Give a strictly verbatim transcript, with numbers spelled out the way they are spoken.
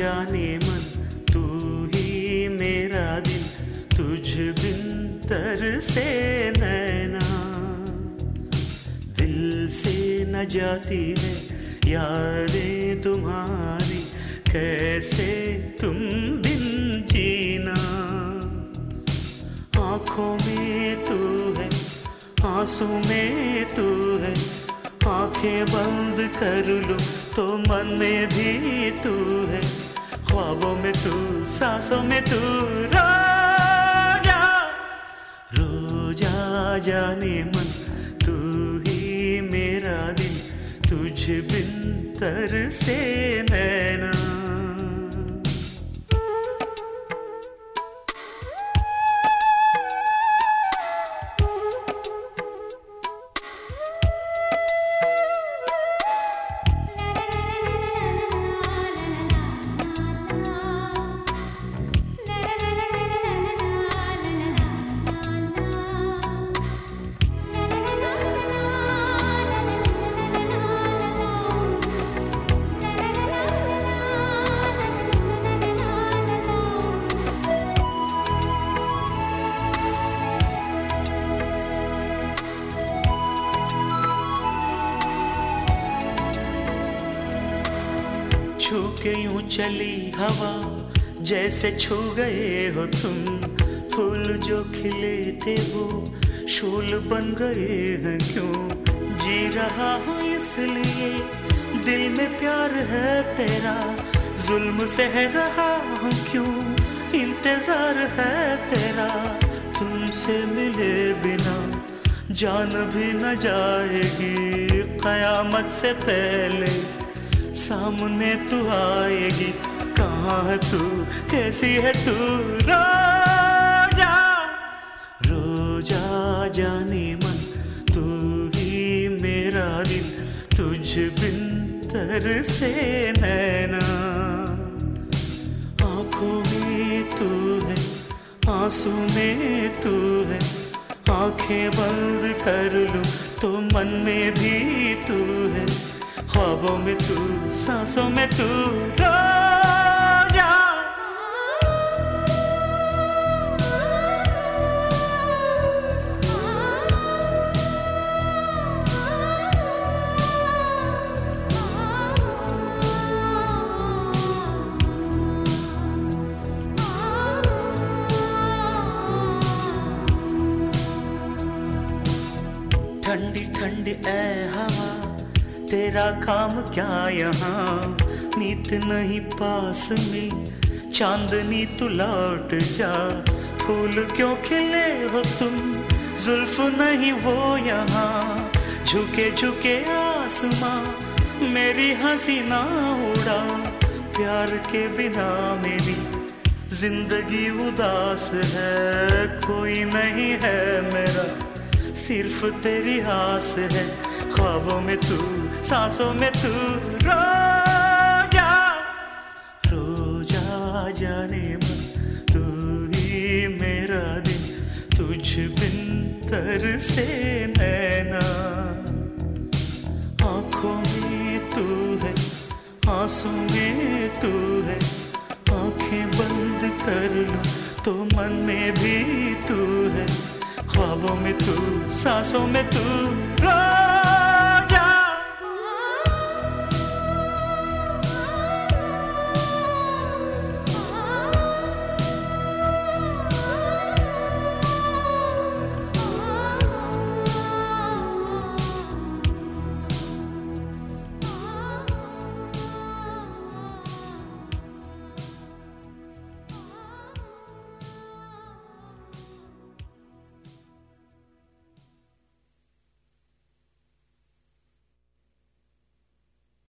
जाने मन तू ही मेरा दिल, तुझ बिन तरसे नैना। दिल से न जाती है यादें तुम्हारी, कैसे तुम बिन जीना। आँखों में तू है, आंसू में तू है, आंखें बंद कर लूं तो मन में भी तू है। ख्वाबों में तू, सांसों में तू, रोजा रोजा जाने मन तू ही मेरा दिल, तुझ बिन तरसे नैना। छू के यूं चली हवा, जैसे छू गए हो तुम। फूल जो खिले थे वो शूल बन गए हैं क्यों। जी रहा हूँ इसलिए दिल में प्यार है तेरा, जुल्म सह रहा हूँ क्यों, इंतजार है तेरा। तुमसे मिले बिना जान भी न जाएगी, कयामत से पहले सामने तू आएगी। कहाँ है तू, कैसी है तू, रोजा रोजा जाने मन तू ही मेरा दिल, तुझ बिन तरसे नैना। आँखों में तू है, आंसू में तू है, आंखें बंद कर लूं तो मन में भी तू है। ख्वाबों में तू, सांसों में तू, रोजा ठंडी ठंडी ऐ हवा, तेरा काम क्या यहाँ। नीत नहीं पास में, चांदनी तू लौट जा। फूल क्यों खिले हो तुम, जुल्फ नहीं वो यहाँ। झुके झुके आसमां मेरी हंसी ना उड़ा, प्यार के बिना मेरी जिंदगी उदास है। कोई नहीं है मेरा, सिर्फ तेरी आस है। ख्वाबों में तू, सांसों में तू, रोजा रोजा जाने मन तू ही मेरा दिल, तुझ बिन तरसे नैना। आँखों में तू है, आंसू में तू है, आंखें बंद कर लूं तो मन में भी तू है। ख्वाबों में तू, सांसों में तू,